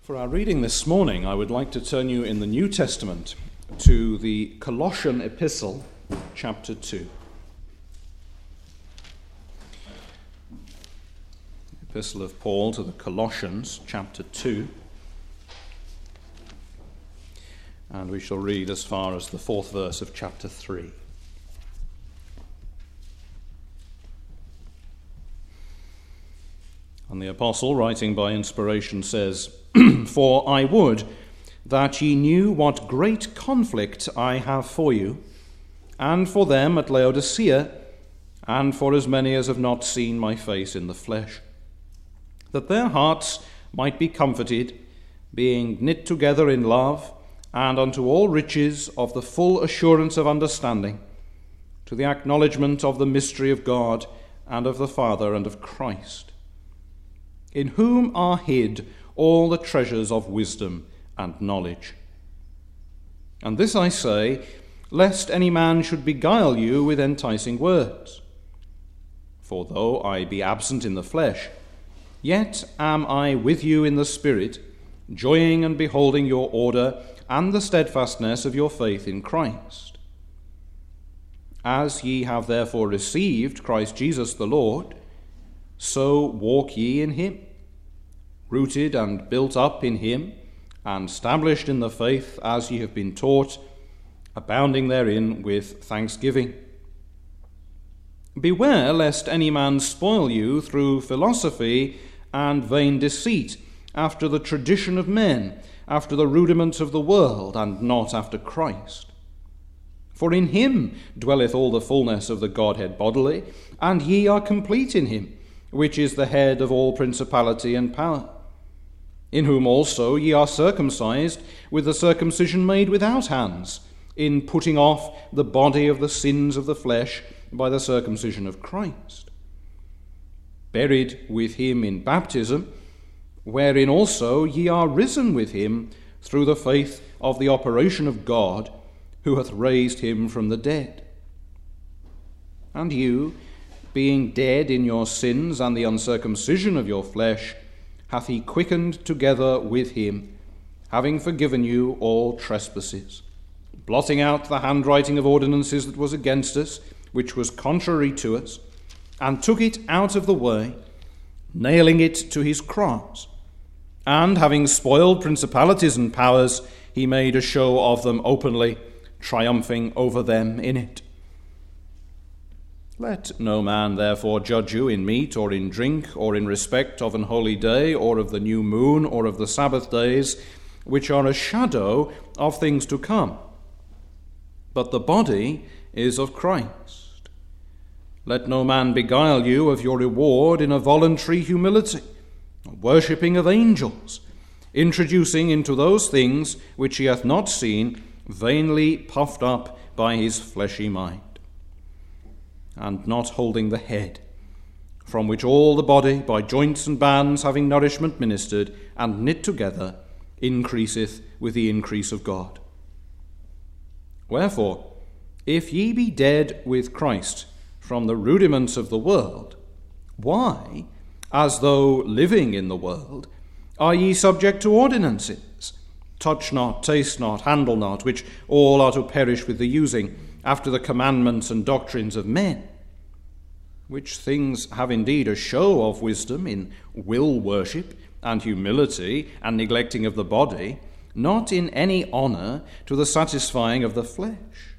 For our reading this morning, I would like to turn you in the New Testament to the Colossian Epistle, chapter 2. Epistle of Paul to the Colossians, chapter 2. And we shall read as far as the 4th verse of chapter 3. And the apostle, writing by inspiration, says, For I would that ye knew what great conflict I have for you, and for them at Laodicea, and for as many as have not seen my face in the flesh, that their hearts might be comforted, being knit together in love, and unto all riches of the full assurance of understanding, to the acknowledgement of the mystery of God, and of the Father, and of Christ, in whom are hid all the treasures of wisdom and knowledge. And this I say, lest any man should beguile you with enticing words. For though I be absent in the flesh, yet am I with you in the Spirit, joying and beholding your order and the steadfastness of your faith in Christ. As ye have therefore received Christ Jesus the Lord, so walk ye in him, rooted and built up in him, and established in the faith as ye have been taught, abounding therein with thanksgiving. Beware lest any man spoil you through philosophy and vain deceit, after the tradition of men, after the rudiments of the world, and not after Christ. For in him dwelleth all the fullness of the Godhead bodily, and ye are complete in him, which is the head of all principality and power, in whom also ye are circumcised with the circumcision made without hands, in putting off the body of the sins of the flesh by the circumcision of Christ, buried with him in baptism, wherein also ye are risen with him through the faith of the operation of God, who hath raised him from the dead. And you, being dead in your sins and the uncircumcision of your flesh, hath he quickened together with him, having forgiven you all trespasses, blotting out the handwriting of ordinances that was against us, which was contrary to us, and took it out of the way, nailing it to his cross. And having spoiled principalities and powers, he made a show of them openly, triumphing over them in it. Let no man therefore judge you in meat or in drink, or in respect of an holy day, or of the new moon, or of the Sabbath days, which are a shadow of things to come. But the body is of Christ. Let no man beguile you of your reward in a voluntary humility, worshipping of angels, introducing into those things which he hath not seen, vainly puffed up by his fleshy mind, and not holding the head, from which all the body, by joints and bands, having nourishment ministered, and knit together, increaseth with the increase of God. Wherefore, if ye be dead with Christ from the rudiments of the world, why, as though living in the world, are ye subject to ordinances? Touch not, taste not, handle not, which all are to perish with the using, after the commandments and doctrines of men, which things have indeed a show of wisdom in will worship and humility and neglecting of the body, not in any honour to the satisfying of the flesh.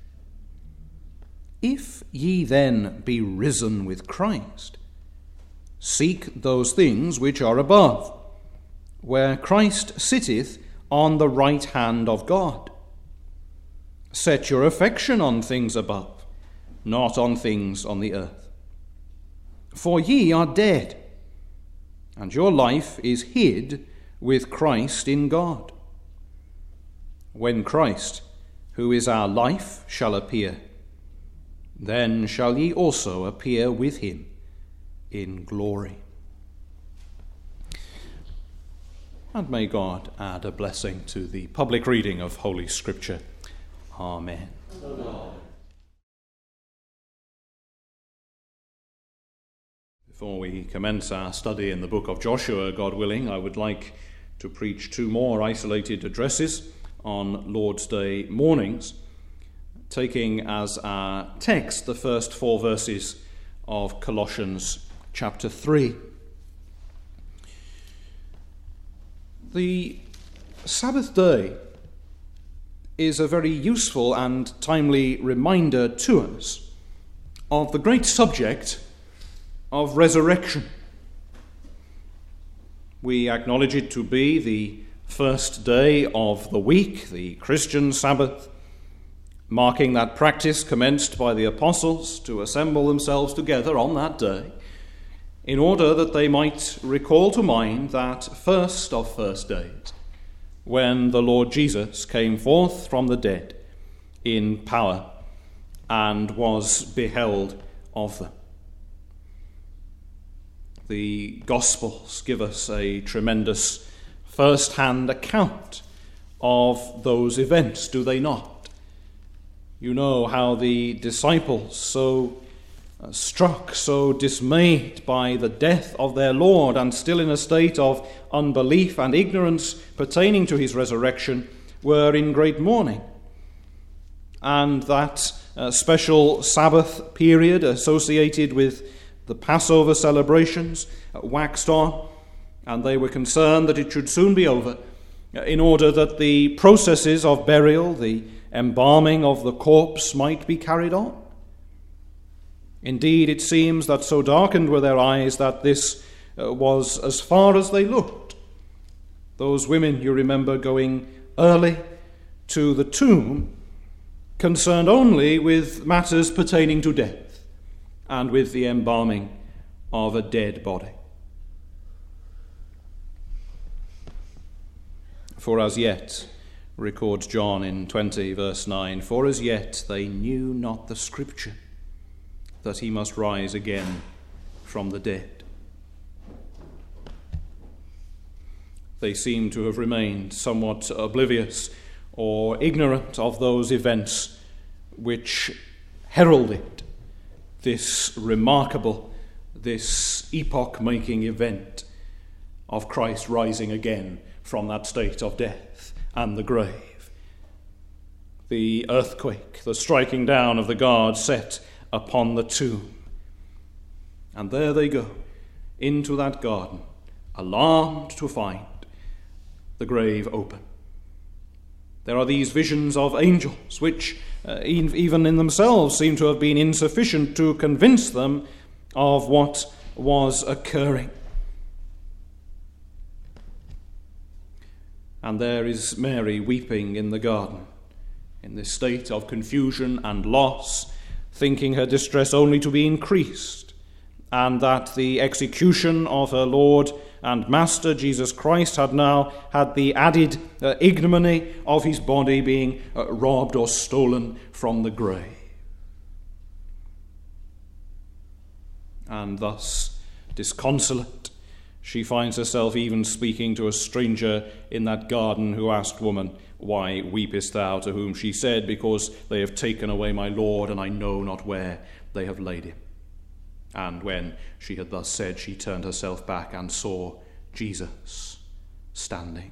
If ye then be risen with Christ, seek those things which are above, where Christ sitteth on the right hand of God. Set your affection on things above, not on things on the earth. For ye are dead, and your life is hid with Christ in God. When Christ, who is our life, shall appear, then shall ye also appear with him in glory. And may God add a blessing to the public reading of Holy Scripture. Amen. Amen. Before we commence our study in the book of Joshua, God willing, I would like to preach two more isolated addresses on Lord's Day mornings, taking as our text the first 4 verses of Colossians chapter 3. The Sabbath day is a very useful and timely reminder to us of the great subject of resurrection. We acknowledge it to be the first day of the week, the Christian Sabbath, marking that practice commenced by the apostles to assemble themselves together on that day in order that they might recall to mind that first of first days when the Lord Jesus came forth from the dead in power and was beheld of them. The Gospels give us a tremendous first-hand account of those events, do they not? You know how the disciples, so struck, so dismayed by the death of their Lord, and still in a state of unbelief and ignorance pertaining to his resurrection, were in great mourning. And that special Sabbath period associated with the Passover celebrations waxed on, and they were concerned that it should soon be over, in order that the processes of burial, the embalming of the corpse, might be carried on. Indeed, it seems that so darkened were their eyes that this was as far as they looked. Those women, you remember, going early to the tomb, concerned only with matters pertaining to death and with the embalming of a dead body. For as yet, records John in 20 verse 9, for as yet they knew not the Scripture, that he must rise again from the dead. They seem to have remained somewhat oblivious or ignorant of those events which heralded this remarkable, this epoch-making event of Christ rising again from that state of death and the grave. The earthquake, the striking down of the guard set upon the tomb. And there they go, into that garden, alarmed to find the grave open. There are these visions of angels, which even in themselves seem to have been insufficient to convince them of what was occurring. And there is Mary weeping in the garden, in this state of confusion and loss, thinking her distress only to be increased, and that the execution of her Lord and Master Jesus Christ had now had the added ignominy of his body being robbed or stolen from the grave. And thus, disconsolate, she finds herself even speaking to a stranger in that garden who asked, "Woman, why weepest thou?" To whom she said, "Because they have taken away my Lord, and I know not where they have laid him." And when she had thus said, she turned herself back and saw Jesus standing.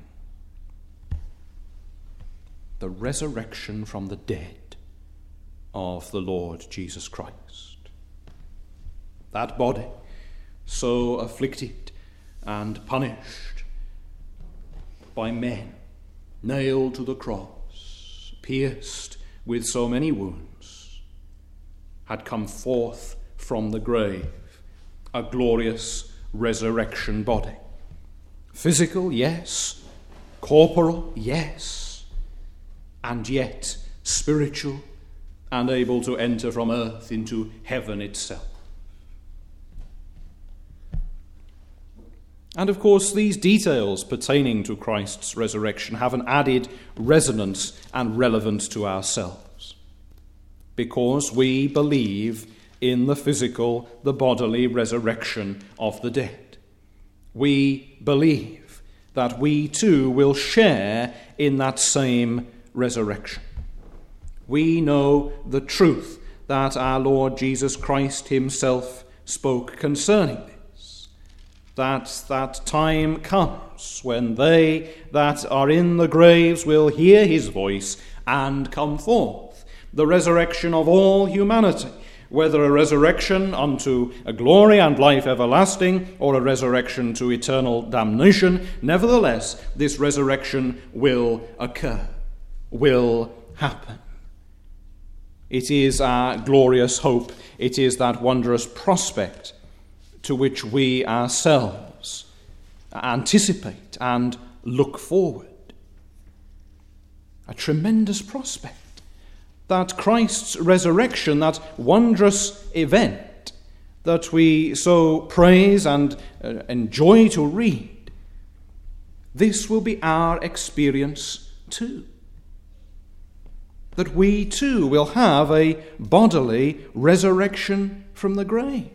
The resurrection from the dead of the Lord Jesus Christ. That body, so afflicted and punished by men, nailed to the cross, pierced with so many wounds, had come forth from the grave, a glorious resurrection body. Physical, yes. Corporal, yes. And yet spiritual and able to enter from earth into heaven itself. And of course, these details pertaining to Christ's resurrection have an added resonance and relevance to ourselves, because we believe in the physical, the bodily resurrection of the dead. We believe that we too will share in that same resurrection. We know the truth that our Lord Jesus Christ himself spoke concerning this. that time comes when they that are in the graves will hear his voice and come forth. The resurrection of all humanity, whether a resurrection unto a glory and life everlasting or a resurrection to eternal damnation, nevertheless, this resurrection will occur, will happen. It is our glorious hope. It is that wondrous prospect to which we ourselves anticipate and look forward. A tremendous prospect. That Christ's resurrection, that wondrous event that we so praise and enjoy to read, this will be our experience too. That we too will have a bodily resurrection from the grave.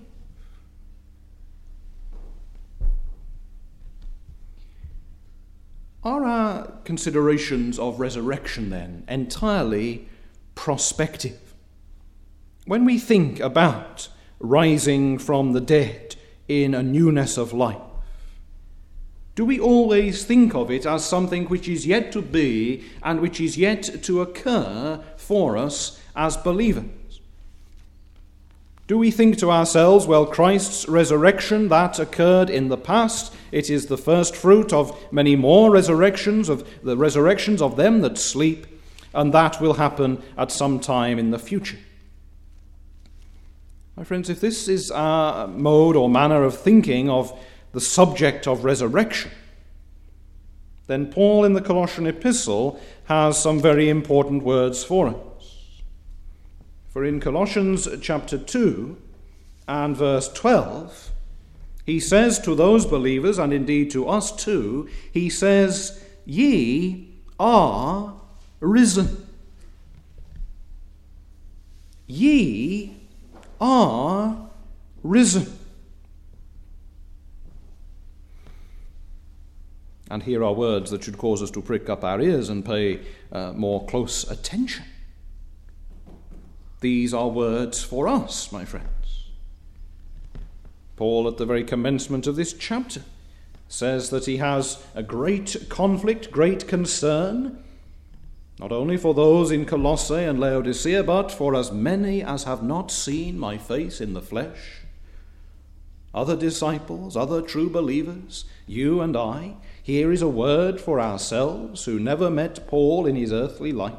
Are our considerations of resurrection then entirely prospective? When we think about rising from the dead in a newness of life, do we always think of it as something which is yet to be and which is yet to occur for us as believers? Do we think to ourselves, well, Christ's resurrection, that occurred in the past, it is the first fruit of many more resurrections, of the resurrections of them that sleep, and that will happen at some time in the future? My friends, if this is our mode or manner of thinking of the subject of resurrection, then Paul in the Colossian epistle has some very important words for us. For in Colossians chapter 2 and verse 12, he says to those believers, and indeed to us too, he says, "Ye are risen." Ye are risen. And here are words that should cause us to prick up our ears and pay more close attention. These are words for us, my friends. Paul, at the very commencement of this chapter, says that he has a great conflict, great concern, not only for those in Colossae and Laodicea, but for as many as have not seen my face in the flesh. Other disciples, other true believers, you and I, here is a word for ourselves who never met Paul in his earthly life.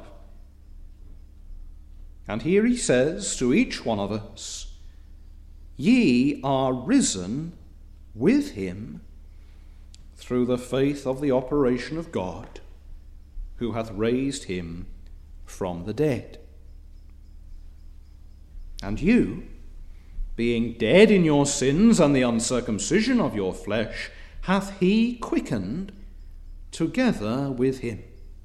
And here he says to each one of us, "Ye are risen with him through the faith of the operation of God, who hath raised him from the dead. And you, being dead in your sins and the uncircumcision of your flesh, hath he quickened together with him."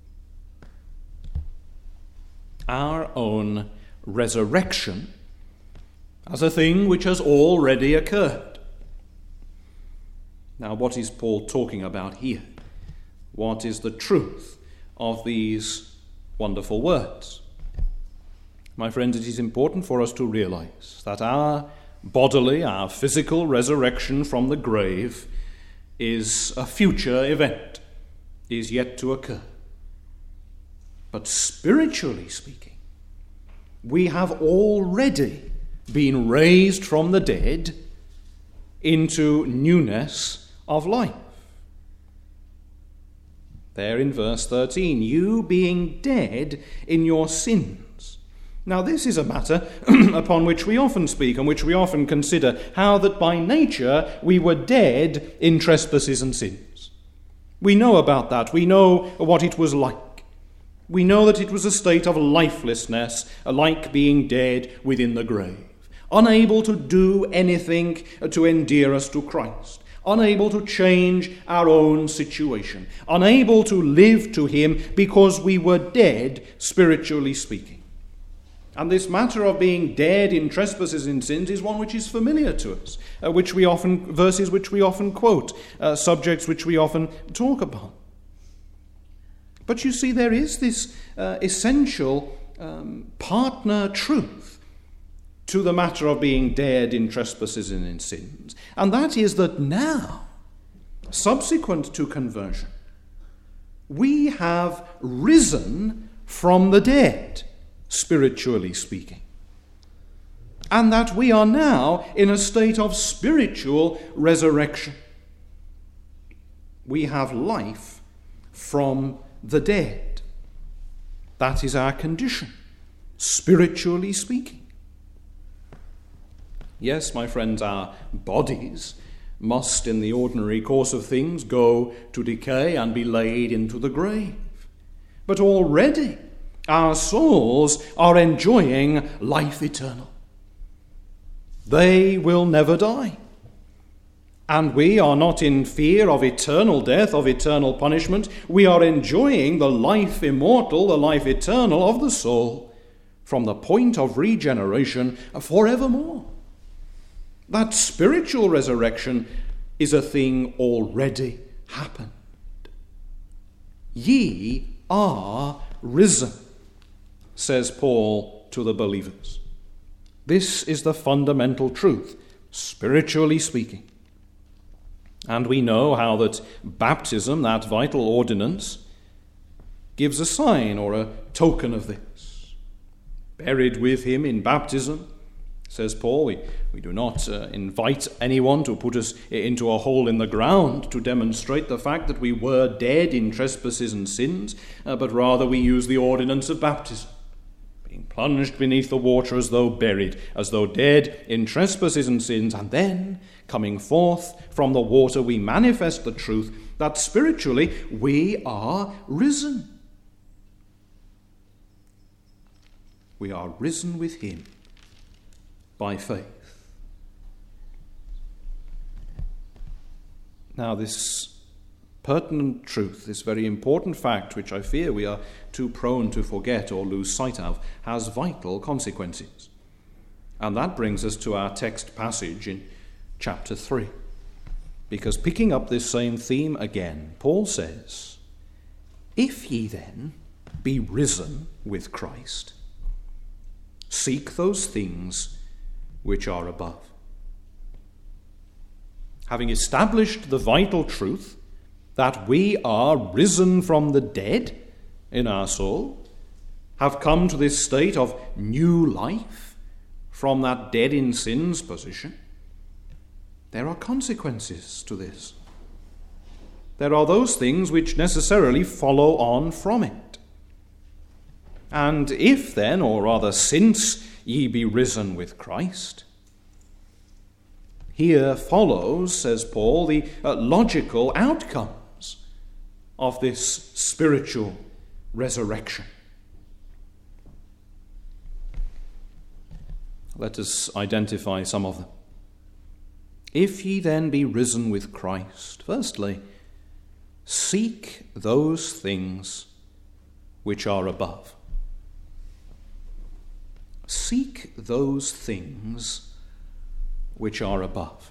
Our own resurrection as a thing which has already occurred. Now, what is Paul talking about here? What is the truth of these wonderful words? My friends, it is important for us to realize that our bodily, our physical resurrection from the grave is a future event, is yet to occur. But spiritually speaking, we have already been raised from the dead into newness of life. There in verse 13, you being dead in your sins. Now this is a matter upon which we often speak and which we often consider, how that by nature we were dead in trespasses and sins. We know about that. We know what it was like. We know that it was a state of lifelessness, like being dead within the grave, unable to do anything to endear us to Christ, unable to change our own situation, unable to live to him because we were dead, spiritually speaking. And this matter of being dead in trespasses and sins is one which is familiar to us, verses which we often quote, subjects which we often talk about. But you see, there is this essential partner truth to the matter of being dead in trespasses and in sins. And that is that now, subsequent to conversion, we have risen from the dead, spiritually speaking. And that we are now in a state of spiritual resurrection. We have life from the dead. That is our condition, spiritually speaking. Yes, my friends, our bodies must, in the ordinary course of things, go to decay and be laid into the grave. But already our souls are enjoying life eternal. They will never die. And we are not in fear of eternal death, of eternal punishment. We are enjoying the life immortal, the life eternal of the soul from the point of regeneration forevermore. That spiritual resurrection is a thing already happened. Ye are risen, says Paul to the believers. This is the fundamental truth, spiritually speaking. And we know how that baptism, that vital ordinance, gives a sign or a token of this. Buried with him in baptism, says Paul, we do not invite anyone to put us into a hole in the ground to demonstrate the fact that we were dead in trespasses and sins, but rather we use the ordinance of baptism, being plunged beneath the water as though buried, as though dead in trespasses and sins, and then, coming forth from the water, we manifest the truth that spiritually we are risen. We are risen with him by faith. Now, this pertinent truth, this very important fact, which I fear we are too prone to forget or lose sight of, has vital consequences. And that brings us to our text passage in chapter 3. Because picking up this same theme again, Paul says, "If ye then be risen with Christ, seek those things which are above." Having established the vital truth that we are risen from the dead in our soul, have come to this state of new life from that dead in sins position, there are consequences to this. There are those things which necessarily follow on from it. And if then, or rather since ye be risen with Christ, here follows, says Paul, the logical outcomes of this spiritual resurrection. Let us identify some of them. If ye then be risen with Christ, firstly, seek those things which are above. Seek those things which are above.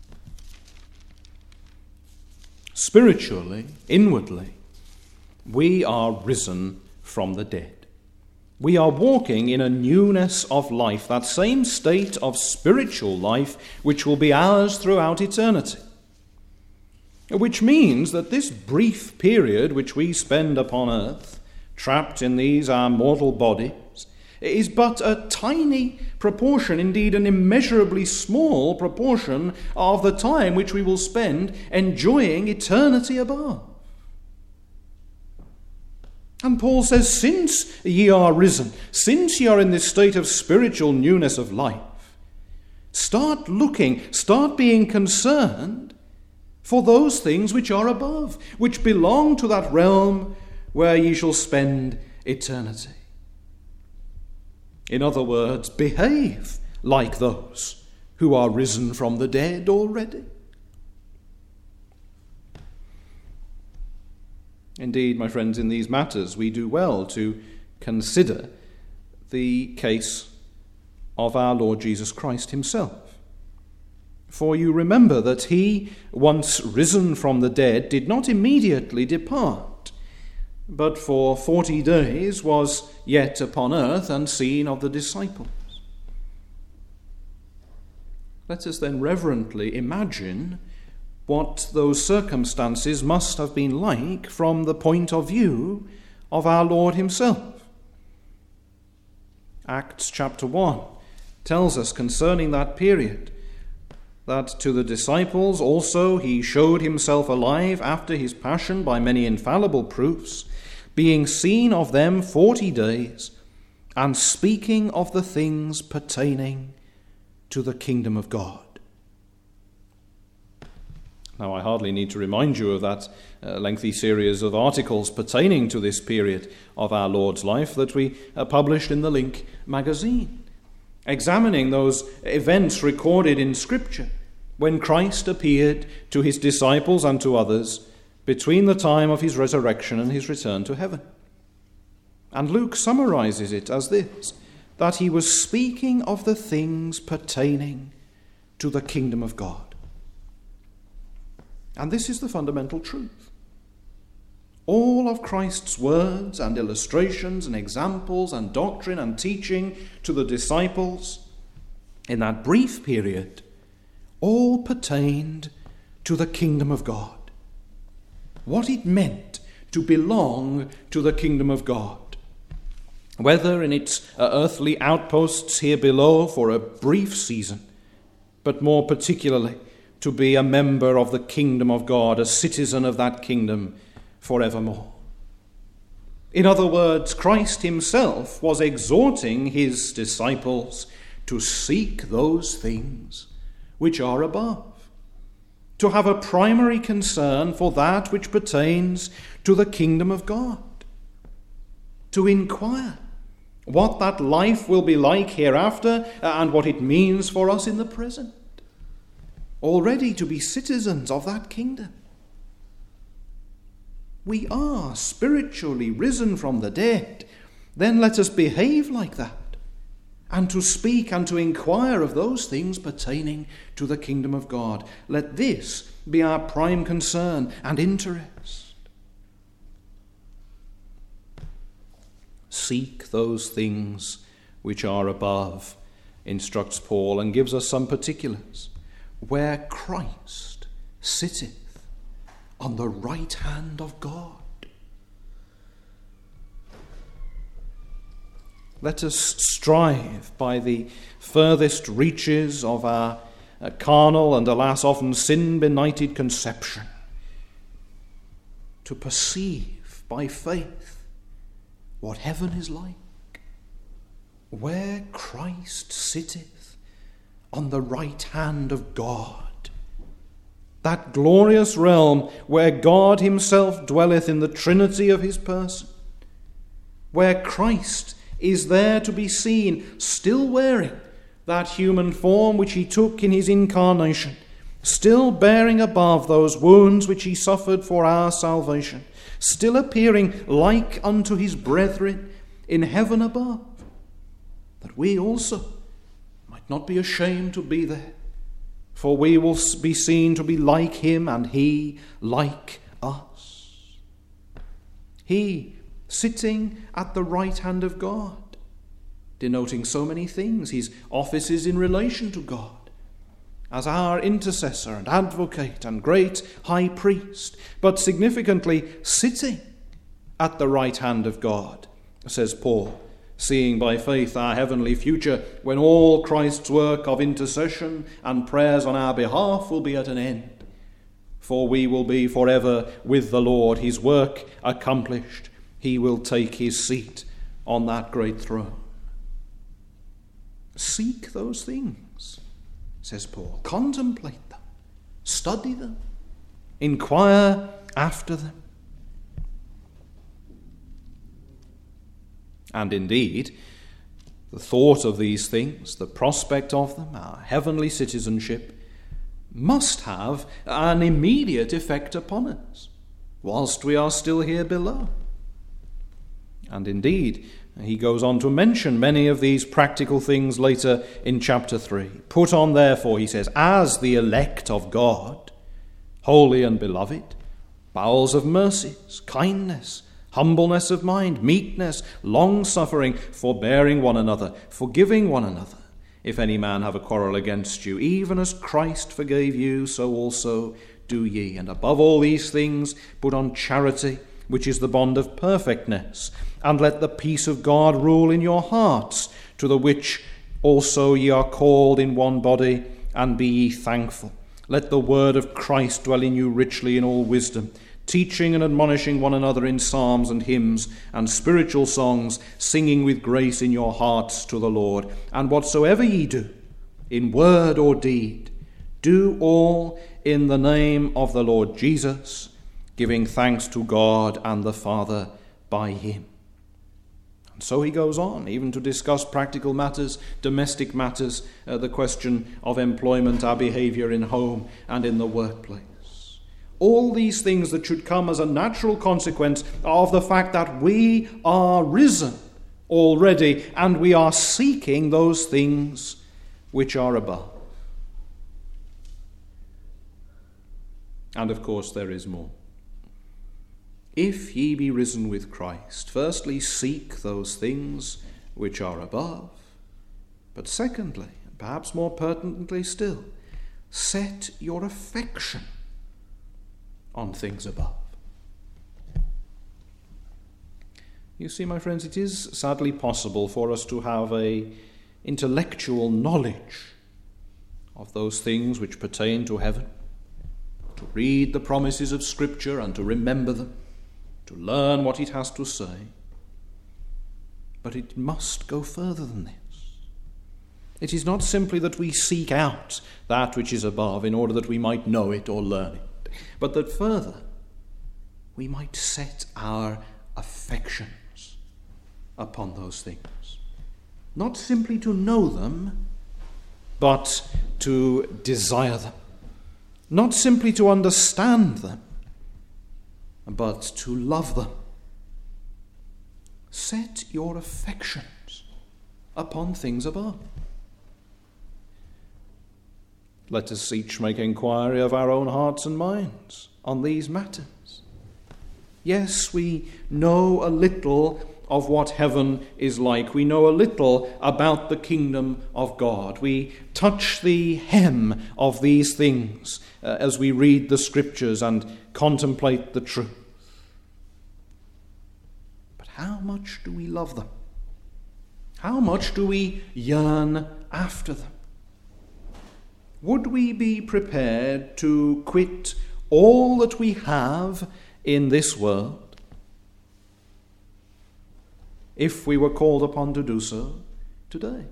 Spiritually, inwardly, we are risen from the dead. We are walking in a newness of life, that same state of spiritual life which will be ours throughout eternity. Which means that this brief period which we spend upon earth, trapped in these our mortal bodies, is but a tiny proportion, indeed an immeasurably small proportion of the time which we will spend enjoying eternity above. And Paul says, since ye are risen, since ye are in this state of spiritual newness of life, start looking, start being concerned for those things which are above, which belong to that realm where ye shall spend eternity. In other words, behave like those who are risen from the dead already. Indeed, my friends, in these matters we do well to consider the case of our Lord Jesus Christ himself. For you remember that he, once risen from the dead, did not immediately depart, but for 40 days was yet upon earth and seen of the disciples. Let us then reverently imagine what those circumstances must have been like from the point of view of our Lord himself. Acts chapter 1 tells us concerning that period that to the disciples also he showed himself alive after his passion by many infallible proofs, being seen of them 40 days, and speaking of the things pertaining to the kingdom of God. Now, I hardly need to remind you of that lengthy series of articles pertaining to this period of our Lord's life that we published in the Link magazine, examining those events recorded in Scripture when Christ appeared to his disciples and to others between the time of his resurrection and his return to heaven. And Luke summarizes it as this, that he was speaking of the things pertaining to the kingdom of God. And this is the fundamental truth. All of Christ's words and illustrations and examples and doctrine and teaching to the disciples in that brief period all pertained to the kingdom of God. What it meant to belong to the kingdom of God. Whether in its earthly outposts here below for a brief season, but more particularly to be a member of the kingdom of God, a citizen of that kingdom forevermore. In other words, Christ himself was exhorting his disciples to seek those things which are above, to have a primary concern for that which pertains to the kingdom of God, to inquire what that life will be like hereafter and what it means for us in the present. Already to be citizens of that kingdom. We are spiritually risen from the dead. Then let us behave like that, and to speak and to inquire of those things pertaining to the kingdom of God. Let this be our prime concern and interest. Seek those things which are above, instructs Paul, and gives us some particulars. Where Christ sitteth on the right hand of God. Let us strive by the furthest reaches of our carnal and, alas, often sin-benighted conception to perceive by faith what heaven is like, where Christ sitteth on the right hand of God, that glorious realm where God himself dwelleth in the Trinity of his person, where Christ is there to be seen, still wearing that human form which he took in his incarnation, still bearing above those wounds which he suffered for our salvation, still appearing like unto his brethren in heaven above, that we also not be ashamed to be there, for we will be seen to be like him and he like us. He sitting at the right hand of God, denoting so many things. His office is in relation to God, as our intercessor and advocate and great high priest, but significantly sitting at the right hand of God, says Paul, seeing by faith our heavenly future when all Christ's work of intercession and prayers on our behalf will be at an end. For we will be forever with the Lord, his work accomplished. He will take his seat on that great throne. Seek those things, says Paul. Contemplate them. Study them. Inquire after them. And indeed, the thought of these things, the prospect of them, our heavenly citizenship, must have an immediate effect upon us whilst we are still here below. And indeed, he goes on to mention many of these practical things later in chapter 3. Put on, therefore, he says, as the elect of God, holy and beloved, bowels of mercies, kindness, humbleness of mind, meekness, long-suffering, forbearing one another, forgiving one another. if any man have a quarrel against you. Even as Christ forgave you, so also do ye. And above all these things put on charity, which is the bond of perfectness. And let the peace of God rule in your hearts, to the which also ye are called in one body, and be ye thankful. Let the word of Christ dwell in you richly in all wisdom, teaching and admonishing one another in psalms and hymns and spiritual songs, singing with grace in your hearts to the Lord. And whatsoever ye do, in word or deed, do all in the name of the Lord Jesus, giving thanks to God and the Father by him. And so he goes on, even to discuss practical matters, domestic matters, the question of employment, our behavior in home and in the workplace. All these things that should come as a natural consequence of the fact that we are risen already, and we are seeking those things which are above. And of course there is more. If ye be risen with Christ, firstly seek those things which are above, but secondly, and perhaps more pertinently still, set your affection on things above. You see, my friends, it is sadly possible for us to have an intellectual knowledge of those things which pertain to heaven, to read the promises of Scripture and to remember them, to learn what it has to say. But it must go further than this. It is not simply that we seek out that which is above in order that we might know it or learn it, but that further we might set our affections upon those things. Not simply to know them, but to desire them. Not simply to understand them, but to love them. Set your affections upon things above. Let us each make inquiry of our own hearts and minds on these matters. Yes, we know a little of what heaven is like. We know a little about the kingdom of God. We touch the hem of these things as we read the Scriptures and contemplate the truth. But how much do we love them? How much do we yearn after them? Would we be prepared to quit all that we have in this world if we were called upon to do so today?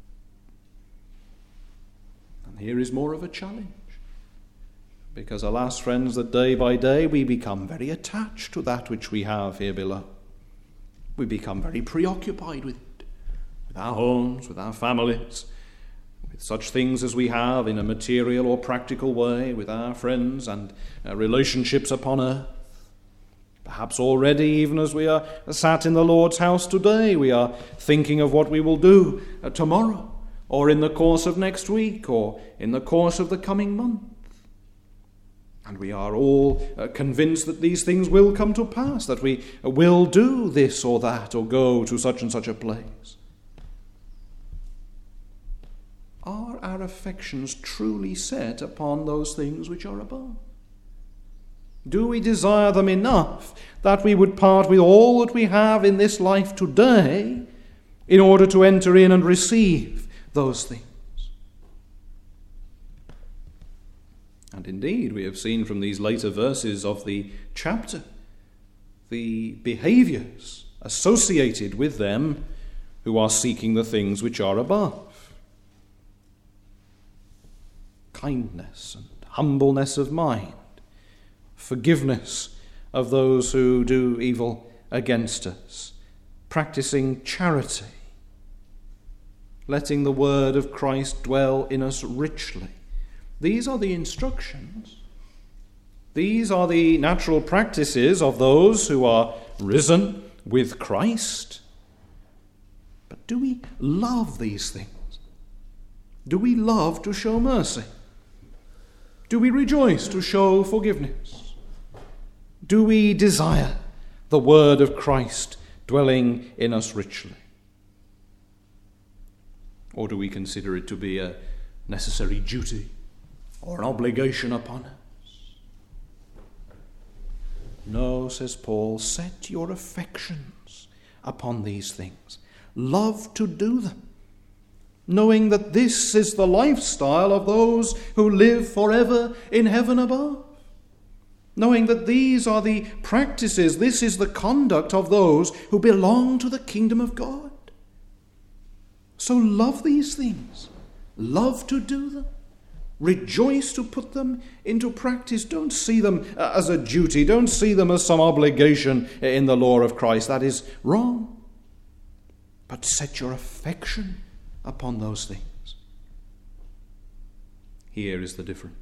And here is more of a challenge. Because, alas, friends, that day by day we become very attached to that which we have here below. We become very preoccupied with it, with our homes, with our families, with such things as we have in a material or practical way, with our friends and relationships upon earth. Perhaps already, even as we are sat in the Lord's house today, we are thinking of what we will do tomorrow, or in the course of next week, or in the course of the coming month. And we are all convinced that these things will come to pass, that we will do this or that, or go to such and such a place. Are our affections truly set upon those things which are above? Do we desire them enough that we would part with all that we have in this life today in order to enter in and receive those things? And indeed, we have seen from these later verses of the chapter the behaviors associated with them who are seeking the things which are above. Kindness and humbleness of mind, forgiveness of those who do evil against us, practicing charity, letting the word of Christ dwell in us richly. These are the instructions. These are the natural practices of those who are risen with Christ. But do we love these things? Do we love to show mercy? Do we rejoice to show forgiveness? Do we desire the word of Christ dwelling in us richly? Or do we consider it to be a necessary duty or an obligation upon us? No, says Paul, set your affections upon these things. Love to do them, knowing that this is the lifestyle of those who live forever in heaven above. Knowing that these are the practices, this is the conduct of those who belong to the kingdom of God. So love these things. Love to do them. Rejoice to put them into practice. Don't see them as a duty. Don't see them as some obligation in the law of Christ. That is wrong. But set your affection upon those things. Here is the difference.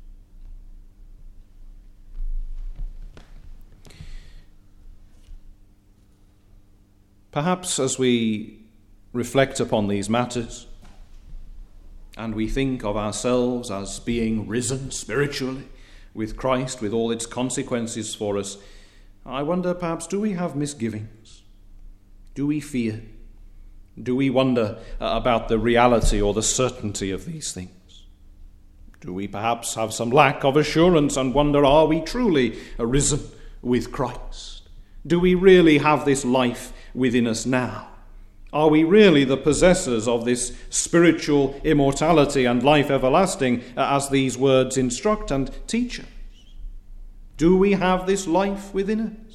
Perhaps as we reflect upon these matters, and we think of ourselves as being risen spiritually with Christ, with all its consequences for us, I wonder, perhaps, do we have misgivings? Do we fear? Do we wonder about the reality or the certainty of these things? Do we perhaps have some lack of assurance and wonder, are we truly risen with Christ? Do we really have this life within us now? Are we really the possessors of this spiritual immortality and life everlasting, as these words instruct and teach us? Do we have this life within us?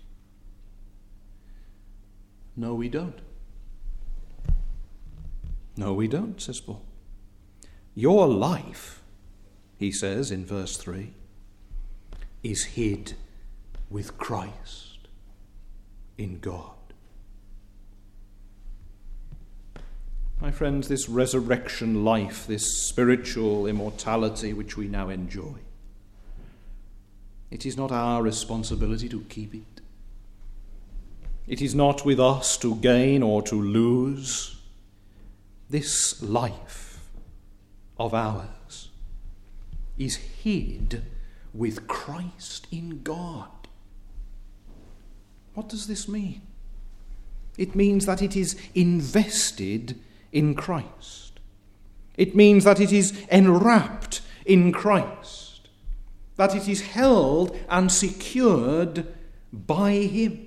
No, we don't. No, we don't, says Paul. Your life, he says in verse 3, is hid with Christ in God. My friends, this resurrection life, this spiritual immortality which we now enjoy, it is not our responsibility to keep it. It is not with us to gain or to lose. This life of ours is hid with Christ in God. What does this mean? It means that it is invested in Christ. It means that it is enwrapped in Christ, that it is held and secured by him.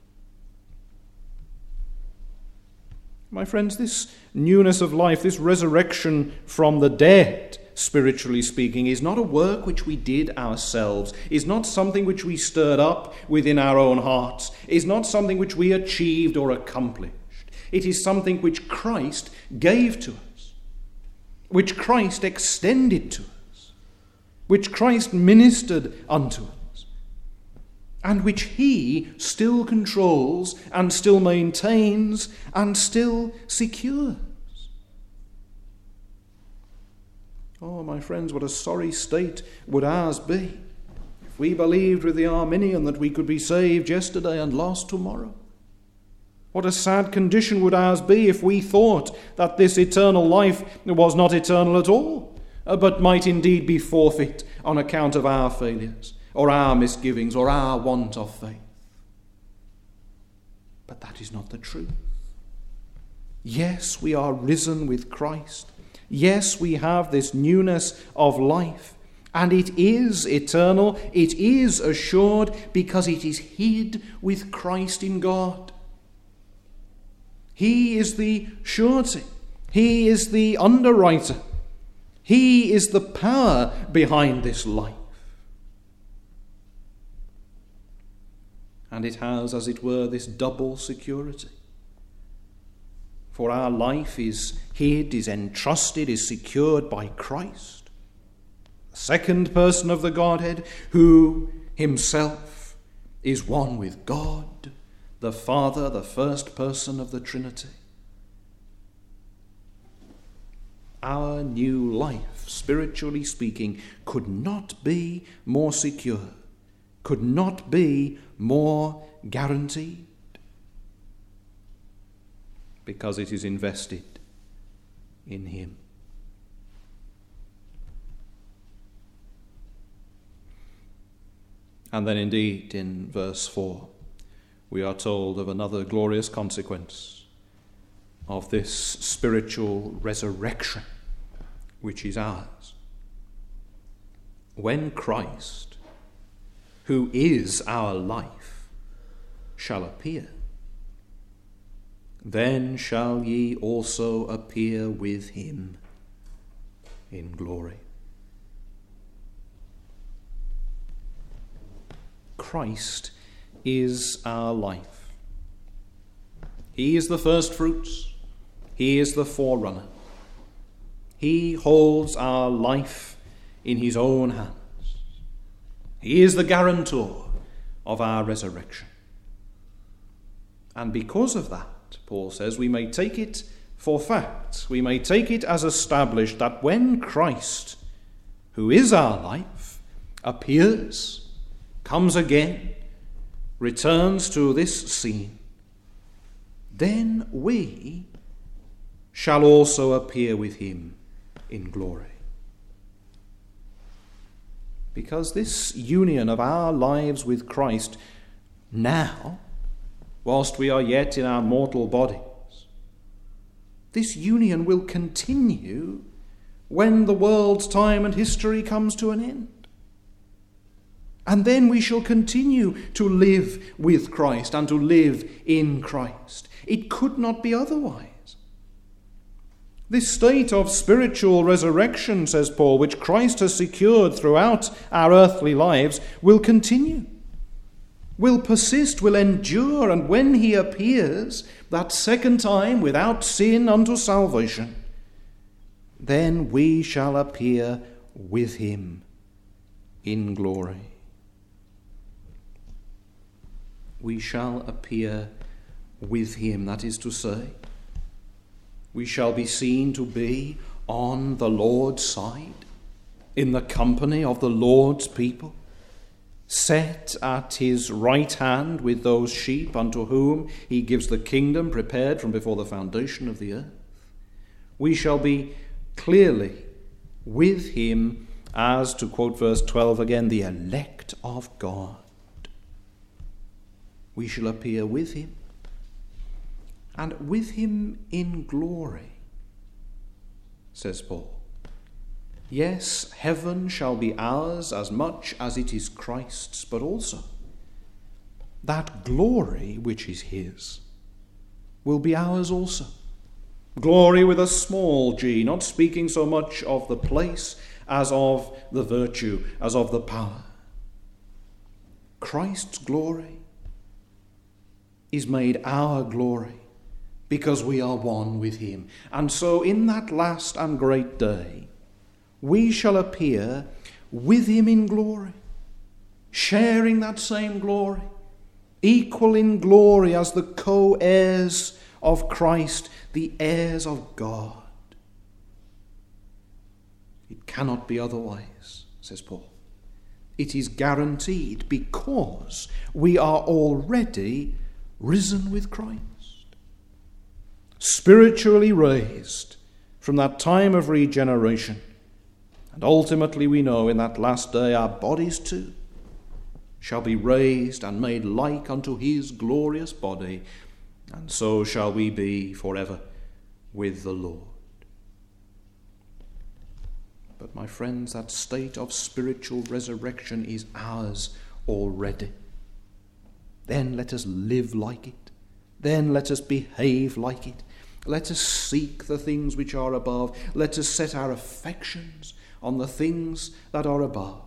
My friends, this newness of life, this resurrection from the dead, spiritually speaking, is not a work which we did ourselves, is not something which we stirred up within our own hearts, is not something which we achieved or accomplished. It is something which Christ gave to us, which Christ extended to us, which Christ ministered unto us, and which he still controls and still maintains and still secures. Oh, my friends, what a sorry state would ours be if we believed with the Arminian that we could be saved yesterday and lost tomorrow. What a sad condition would ours be if we thought that this eternal life was not eternal at all, but might indeed be forfeit on account of our failures, or our misgivings, or our want of faith. But that is not the truth. Yes, we are risen with Christ. Yes, we have this newness of life, and it is eternal, it is assured, because it is hid with Christ in God. He is the surety. He is the underwriter. He is the power behind this life. And it has, as it were, this double security. For our life is hid, is entrusted, is secured by Christ, the second person of the Godhead, who himself is one with God, the Father, the first person of the Trinity. Our new life, spiritually speaking, could not be more secure, could not be more guaranteed, because it is invested in him. And then indeed in verse 4, we are told of another glorious consequence of this spiritual resurrection which is ours. When Christ, who is our life, shall appear, then shall ye also appear with him in glory. Christ is our life. He is the first fruits. He is the forerunner. He holds our life in his own hands. He is the guarantor of our resurrection. And because of that, Paul says, we may take it for fact, we may take it as established that when Christ, who is our life, appears, comes again, returns to this scene, then we shall also appear with him in glory. Because this union of our lives with Christ now, whilst we are yet in our mortal bodies, this union will continue when the world's time and history comes to an end. And then we shall continue to live with Christ and to live in Christ. It could not be otherwise. This state of spiritual resurrection, says Paul, which Christ has secured throughout our earthly lives, will continue, will persist, will endure, and when he appears that second time without sin unto salvation, then we shall appear with him in glory. We shall appear with him, that is to say, we shall be seen to be on the Lord's side, in the company of the Lord's people, set at his right hand with those sheep unto whom he gives the kingdom prepared from before the foundation of the earth. We shall be clearly with him as, to quote verse 12 again, the elect of God. We shall appear with him, and with him in glory, says Paul. Yes, heaven shall be ours as much as it is Christ's, but also that glory which is his will be ours also. Glory with a small g, not speaking so much of the place as of the virtue, as of the power. Christ's glory is made our glory because we are one with him. And so in that last and great day, we shall appear with him in glory, sharing that same glory, equal in glory as the co-heirs of Christ, the heirs of God. It cannot be otherwise, says Paul. It is guaranteed because we are already risen with Christ, spiritually raised from that time of regeneration. And ultimately we know in that last day our bodies too shall be raised and made like unto his glorious body, and so shall we be forever with the Lord. But my friends, that state of spiritual resurrection is ours already. Then let us live like it. Then let us behave like it. Let us seek the things which are above. Let us set our affections on the things that are above.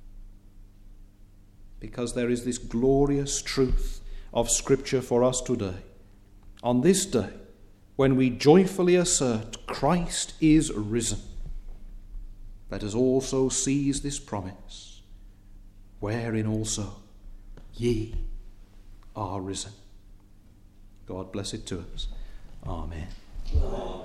Because there is this glorious truth of Scripture for us today. On this day, when we joyfully assert Christ is risen, let us also seize this promise, wherein also ye are risen. God bless it to us. Amen. Amen.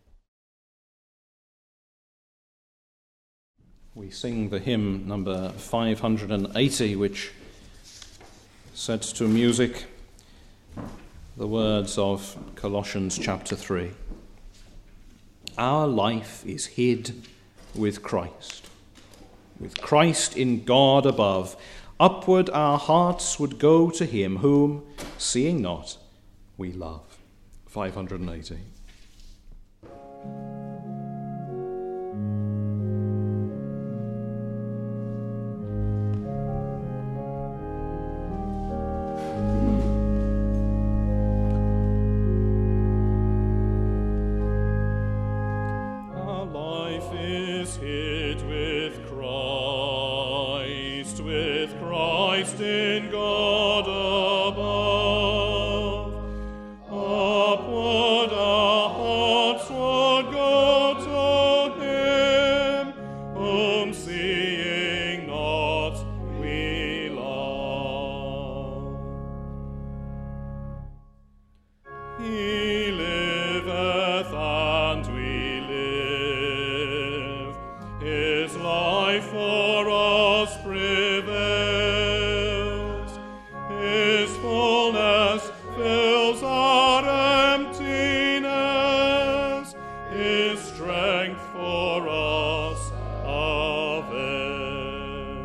We sing the hymn number 580, which sets to music the words of Colossians chapter 3. Our life is hid with Christ in God above. Upward our hearts would go to him whom, seeing not, we love. 580. He liveth and we live, his life for us prevails, his fullness fills our emptiness, his strength for us avails.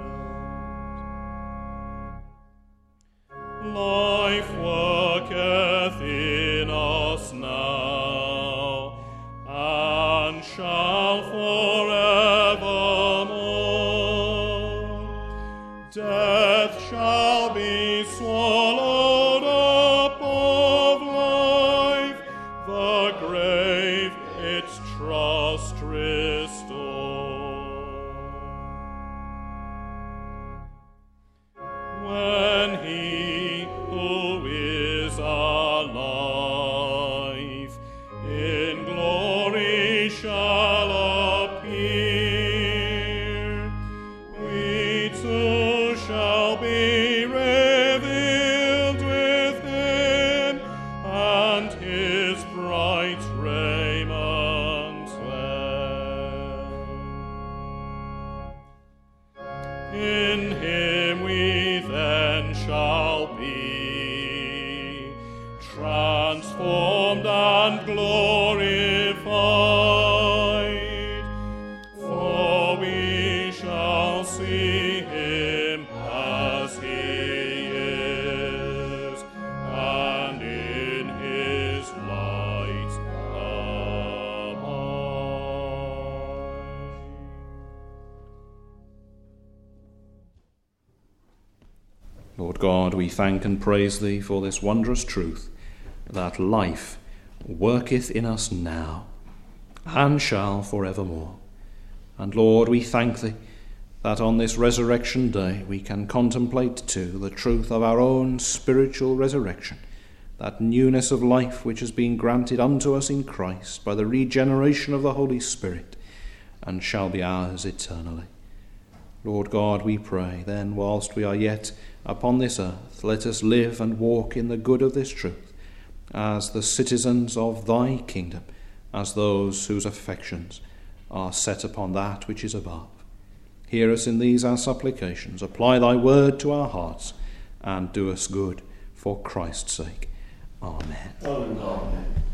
Life worketh in us now, and shall forevermore. Death shall be swallowed up of life, the grave its trust restore. When he who is alive in glory shall appear, we too shall be revealed with him, and his bright raiment wear. In him we then shall be transformed and glorified, for we shall see him as he is, and in his light abide. Lord God, we thank and praise thee for this wondrous truth, that life worketh in us now, and shall forevermore. And Lord, we thank thee that on this resurrection day we can contemplate too the truth of our own spiritual resurrection, that newness of life which has been granted unto us in Christ by the regeneration of the Holy Spirit, and shall be ours eternally. Lord God, we pray, then, whilst we are yet upon this earth, let us live and walk in the good of this truth, as the citizens of thy kingdom, as those whose affections are set upon that which is above. Hear us in these our supplications, apply thy word to our hearts, and do us good for Christ's sake. Amen. Amen.